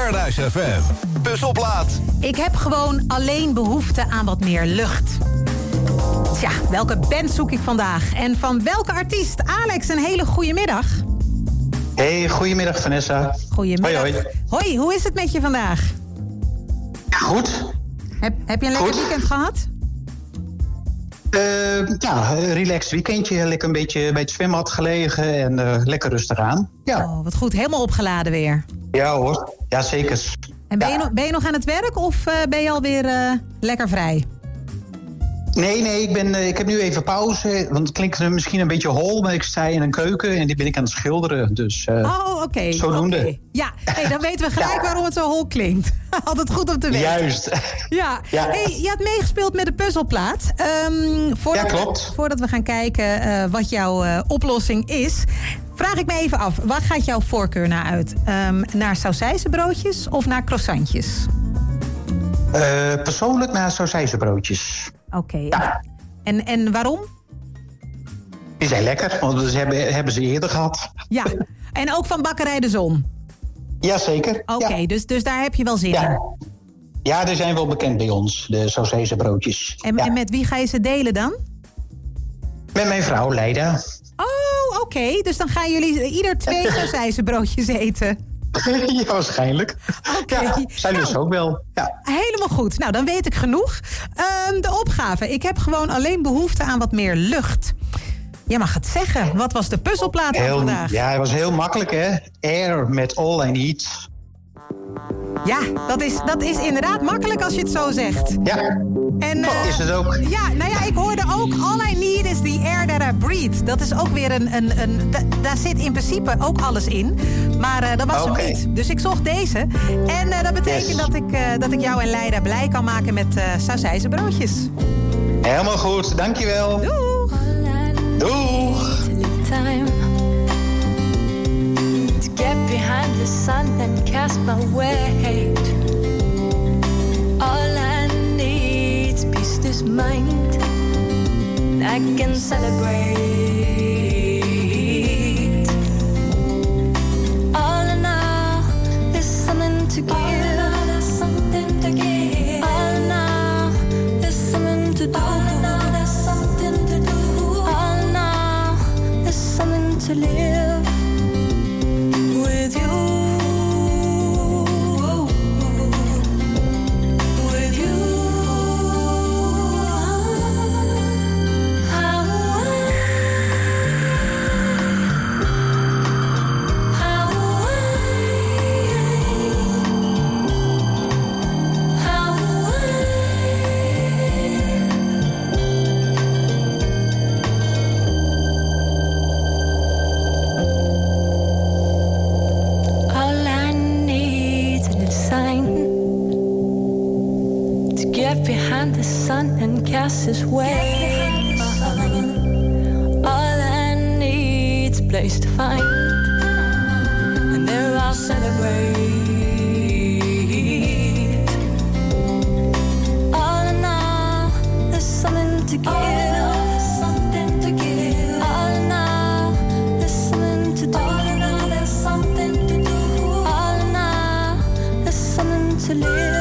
Paradise F M. Puzzelplaat. Ik heb gewoon alleen behoefte aan wat meer lucht. Tja, welke band zoek ik vandaag? En van welke artiest? Alex, een hele goede middag. Hey, goedemiddag Vanessa. Goedemiddag. Hoi, hoi. Hoi, hoe is het met je vandaag? Ja, goed. Heb, heb je een lekker Goed. weekend gehad? Uh, ja, een relaxed weekendje. Lekker een beetje bij het zwembad gelegen en uh, lekker rustig aan. Ja. Oh, wat goed. Helemaal opgeladen weer. Ja hoor, ja zeker. En ben, Ja. je, nog, ben je nog aan het werk of uh, ben je alweer uh, lekker vrij? Nee, nee, ik, ben, uh, ik heb nu even pauze. Want het klinkt uh, misschien een beetje hol, maar ik sta in een keuken en die ben ik aan het schilderen. Dus uh, Oh, oké. Okay. zodoende. Okay. Ja, hey, dan weten we gelijk Ja. waarom het zo hol klinkt. Altijd goed om te weten. Juist. Ja. Ja. Hey, je had meegespeeld met de puzzelplaat. Um, voordat, Ja, klopt. We, voordat we gaan kijken uh, wat jouw uh, oplossing is, vraag ik me even af. Waar gaat jouw voorkeur naar uit? Um, naar sausijzenbroodjes of naar croissantjes? Uh, persoonlijk naar sausijzenbroodjes. Oké. Okay. Ja. En, en waarom? Die zijn lekker, want ze hebben, hebben ze eerder gehad. Ja, en ook van Bakkerij de Zon? Jazeker. Oké, okay, ja. dus, dus daar heb je wel zin ja. in? Ja, die zijn wel bekend bij ons, de sausijzenbroodjes. En, ja. en met wie ga je ze delen dan? Met mijn vrouw, Leida. Oh, oké. Okay. Dus dan gaan jullie ieder twee sausijzenbroodjes eten? Ja, waarschijnlijk. Okay. Ja, zij lust ook wel. Ja. Helemaal goed. Nou, dan weet ik genoeg. Um, de opgave. Ik heb gewoon alleen behoefte aan wat meer lucht. Jij mag het zeggen. Wat was de puzzelplaat van heel, vandaag? Ja, het was heel makkelijk, hè? Air met All I Need. Ja, dat is, dat is inderdaad makkelijk als je het zo zegt. Ja, en, uh, dat is het ook. Ja, nou ja, ik hoorde ook All I Need is the air that I breathe. Dat is ook weer een... een, een da, daar zit in principe ook alles in. Maar uh, dat was okay. hem niet. Dus ik zocht deze. En uh, dat betekent yes. dat, ik, uh, dat ik jou en Leida blij kan maken met uh, sausijzenbroodjes. Helemaal goed, dankjewel. Doeg. Doeg. Get behind the sun and cast my weight. All I need is peace, this mind. I can celebrate. All in all, there's something to give. All in all, there's something to give. All in all, there's something to do. All in all, there's something to do. All in all, there's something to live. With you, with you, how I, how I, how All I need is a sign to get behind the sun and cast his way. All I need is a place to find, and there I'll celebrate. All in all, there's something to give. Something to give. All in all, there's something to do. All in all, there's something to do. All in all, there's something to live.